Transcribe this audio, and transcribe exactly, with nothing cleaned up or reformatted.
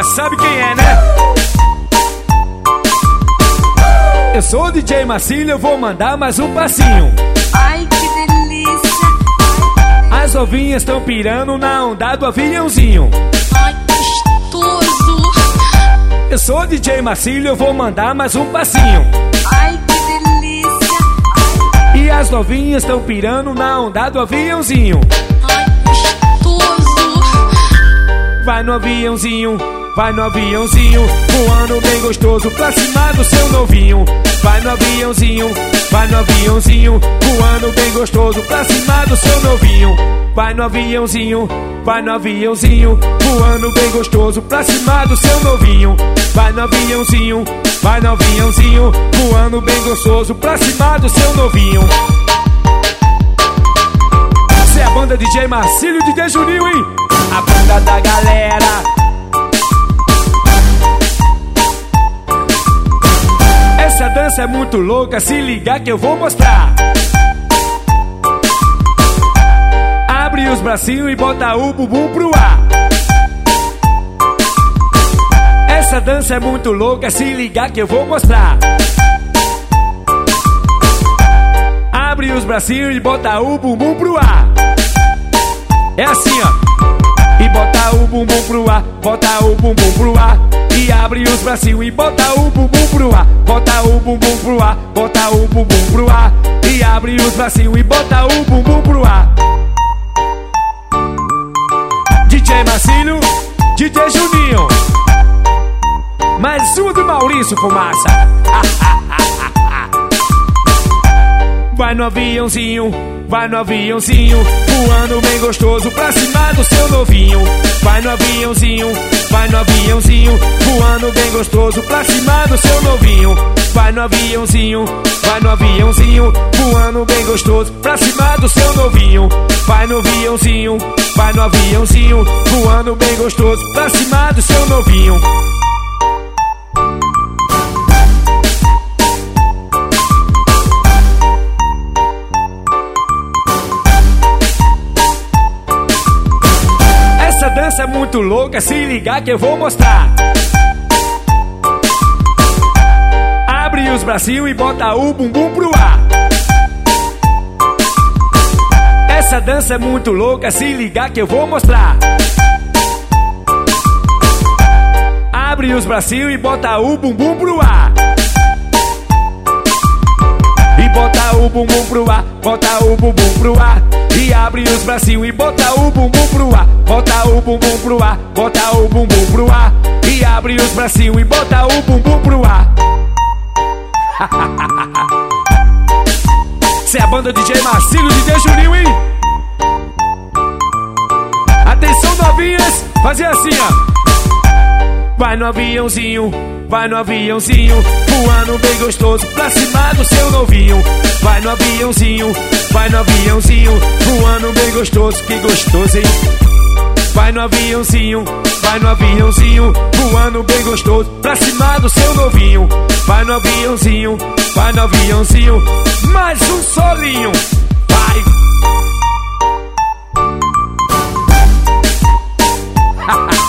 já sabe quem é, né? Eu sou o D J Marcílio, eu vou mandar mais um passinho. Ai, que delícia. As novinhas estão pirando na onda do aviãozinho. Ai, gostoso. Eu sou o D J Marcílio, eu vou mandar mais um passinho. Ai, que delícia. E as novinhas estão pirando na onda do aviãozinho. Ai, gostoso. Vai no aviãozinho, vai no aviãozinho, voando bem gostoso pra cima do seu novinho. Vai no aviãozinho, vai no aviãozinho, voando bem gostoso pra cima do seu novinho. Vai no aviãozinho, vai no aviãozinho, voando bem gostoso pra cima do seu novinho. Vai no aviãozinho, vai no aviãozinho, voando bem gostoso pra cima do seu novinho. Essa é a banda D J Marcílio e D J Juninho, hein? A banda da galera. Essa dança é muito louca, se ligar que eu vou mostrar. Abre os bracinhos e bota o bumbum pro ar. Essa dança é muito louca, se ligar que eu vou mostrar. Abre os bracinhos e bota o bumbum pro ar. É assim, ó. E bota o bumbum pro ar, bota o bumbum pro ar. E abre os bracinhos e bota o bumbum pro ar. Bota o bumbum pro ar, bota o bumbum pro ar. E abre os bracinhos e bota o bumbum pro ar. D J Marcílio, D J Juninho. Mais uma do Maurício Fumaça. Vai no aviãozinho, vai no aviãozinho, voando bem gostoso pra cima do seu novinho. Vai no aviãozinho, vai no aviãozinho, voando bem gostoso pra cima do seu novinho. Vai no aviãozinho, vai no aviãozinho, voando bem gostoso pra cima do seu novinho. Vai no aviãozinho, vai no aviãozinho, voando bem gostoso pra cima do seu novinho. Essa dança é muito louca, se ligar que eu vou mostrar. Abre os bracinhos e bota o bumbum pro ar. Essa dança é muito louca, se ligar que eu vou mostrar. Abre os bracinhos e bota o bumbum pro ar. E bota o bumbum pro ar, bota o bumbum pro ar. E abre os bracinhos e bota o bumbum pro ar. Bota o bumbum pro ar, bota o bumbum pro ar. E abre os bracinhos e bota o bumbum pro ar. Essa é a banda D J Marcílio e D J Juninho, hein? Atenção novinhas, fazer assim, ó. Vai no aviãozinho, vai no aviãozinho, voando bem gostoso pra cima do seu novinho. Vai no aviãozinho, vai no aviãozinho, voando bem gostoso, que gostoso, hein? Vai no aviãozinho, vai no aviãozinho, voando bem gostoso pra cima do seu novinho. Vai no aviãozinho, vai no aviãozinho, mais um solinho, vai!